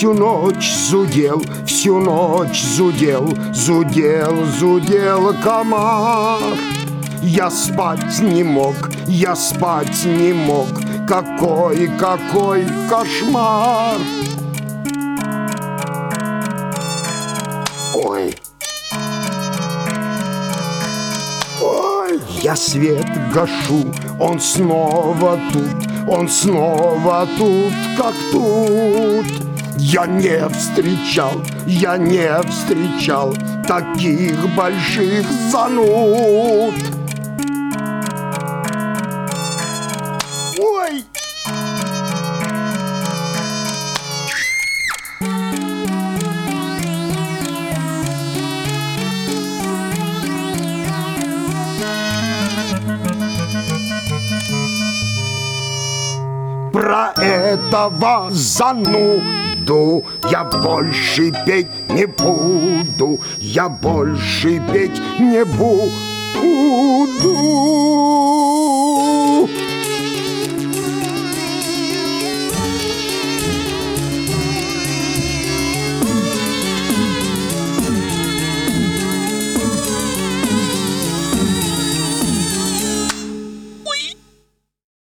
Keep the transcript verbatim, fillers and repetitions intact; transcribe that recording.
всю ночь зудел, всю ночь зудел, зудел, зудел комар. Я спать не мог, я спать не мог, какой, какой кошмар! Ой! Ой! Я свет гашу, он снова тут, он снова тут, как тут. Я не встречал, я не встречал таких больших зануд. Ой! Про этого зануду я больше петь не буду, я больше петь не буду.